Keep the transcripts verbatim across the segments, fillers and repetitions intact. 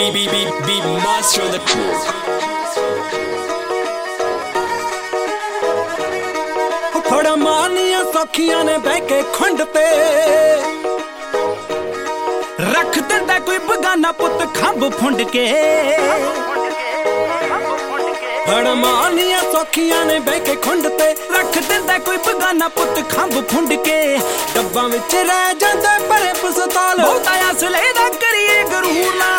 be be be be monster the फड़ा मानिया सौखियां ने बह के खुंड ते रख दिंदा कोई बगाना पुत खंभ फुंड के फड़ा मानिया सौखियां ने बह के खुंड ते रख दिंदा कोई बगाना पुत खंभ फुंड के डब्बा विच रह जांदा भरे पस्ताल बहुता असले दा करिए गरूर ना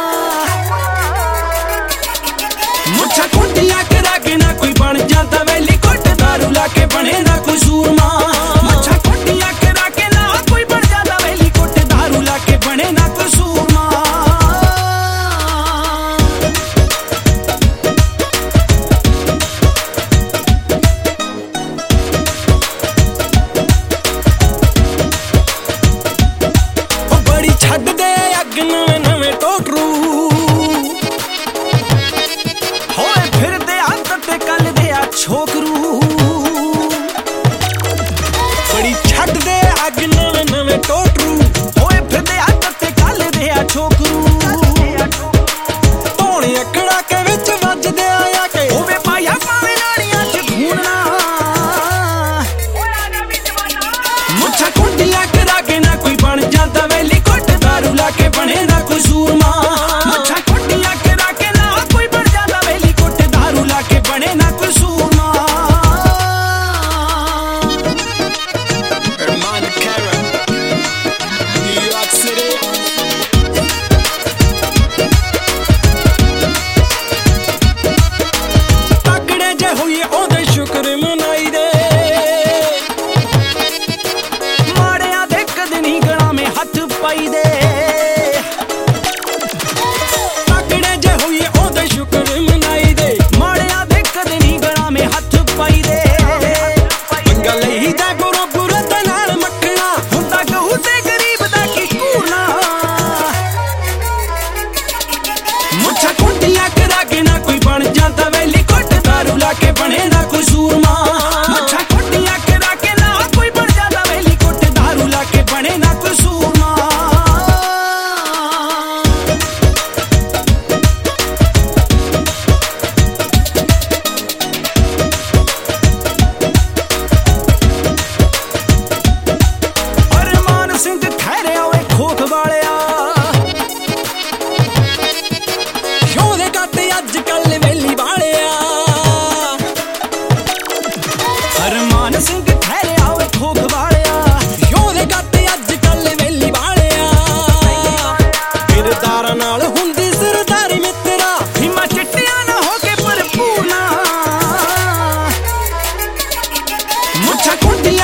मुछा कुंडियां करा के ना कोई बन जांदा वैली कोट दारू ला के बने ना कोई सूरमा मुछा कुंडियां करा के ना कोई बन जांदा वैली कोट दारू ला के बने ना कोई सूरमा ओ बड़ी छड्ड दे अग नवे नवे टोटरू होए फिरदे अंत ते कल दे आ छोकरू बड़ी छड्ड दे अग नवे नवे टोटरू होए फिरदे अंत ते कल दे आ छोकरू धोने अखड़ा के विच वजदे आया के होवे पाया पावे नाड़ियां च खूनना मुछा कुंडियां करा के ना कोई बन जांदा वैली कोट दारू ला के बने ना कोई सूरमा मुछा कुंडियां करा के ना कोई बन जांदा वैली कोट दारू ला के बने ना कोई सूरमा Herman Cara, New York City. तगड़े जे होइए ओदे शुक्र मनाई दे माड़ियां दे कद नहीं गला में हथ पाई दे तगड़े जे होइए ओदे शुक्र मनाई दे माड़ियां दे कद नहीं गला में हथ पाई दे पंगा लई दा गुरु गुरु ते नाल मखना हुंदा कहू ते गरीब दा की कूरना मुछा कुंडियां करा के ना कोई बन जांदा वैली कोट दारू ला के बने ना कोई सूरमा मुछा कुंडियां करा के ना कोई बन जांदा वैली कोट दारू ला के बने ना कोई सूरमा अरमान सिंह खैरे ओए खोख वालिया शोदे काते अज कल वेली वालिया अरमान सिंह खैरे ओए खोख वालिया शोदे काते अज कल वेली वालिया किरदारां नाल हुंदी सरदारी मित्रा हिम्मा चिट्टियां ना हो के भरपूर ना मुछा कुंडियां